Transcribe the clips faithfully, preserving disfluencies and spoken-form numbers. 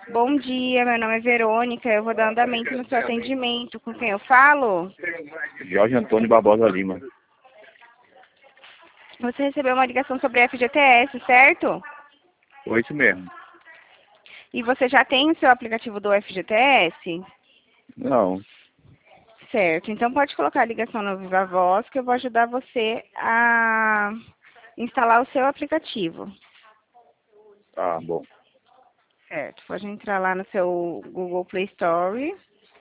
Bom dia, meu nome é Verônica, eu vou dar andamento no seu atendimento. Com quem eu falo? Jorge Antônio Barbosa Lima. Você recebeu uma ligação sobre F G T S, certo? Foi isso mesmo. E você já tem o seu aplicativo do F G T S? Não. Certo, então pode colocar a ligação no Viva Voz que eu vou ajudar você a instalar o seu aplicativo. Tá bom. Certo, pode entrar lá no seu Google Play Store.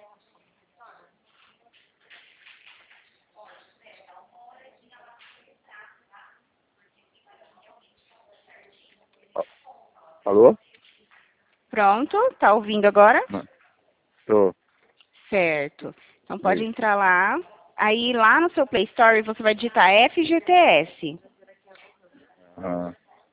Alô? Pronto, tá ouvindo agora? Não. Tô. Certo, então pode Oi. entrar lá. Aí lá no seu Play Store você vai digitar F G T S. Ah.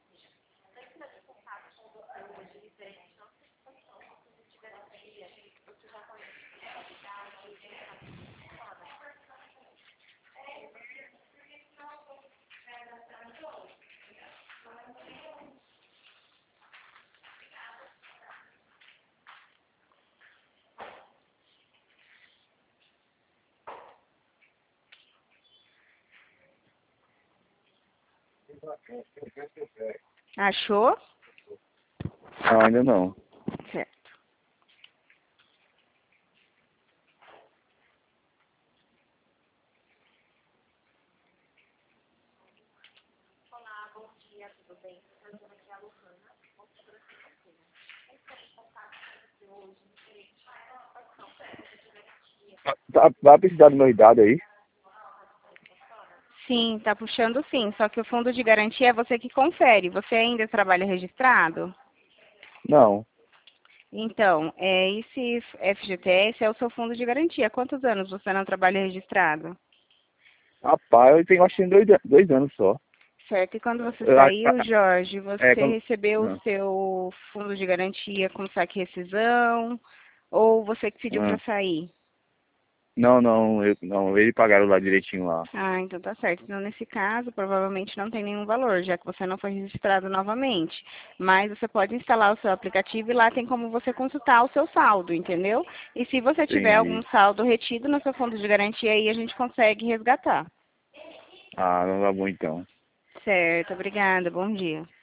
Achou? Não, ainda não. Certo. Tá, vai precisar do meu idade aí? Sim, tá puxando sim, só que o fundo de garantia é você que confere. Você ainda trabalha registrado? Não. Então, é, esse F G T S é o seu fundo de garantia. Há quantos anos você não trabalha registrado? Rapaz, eu tenho acho que tem dois, dois anos só. Certo, e quando você Eu, a- saiu, Jorge, é, você quando... recebeu o Não. seu fundo de garantia com saque e rescisão? Ou você que pediu para Ah. sair? Não, não, eu, não, eles pagaram lá direitinho lá. Ah, então tá certo. Então, nesse caso, provavelmente não tem nenhum valor, já que você não foi registrado novamente. Mas você pode instalar o seu aplicativo e lá tem como você consultar o seu saldo, entendeu? E se você tiver algum Entendi. saldo retido no seu fundo de garantia, aí a gente consegue resgatar. Ah, não tá bom então. Certo, obrigada. Bom dia.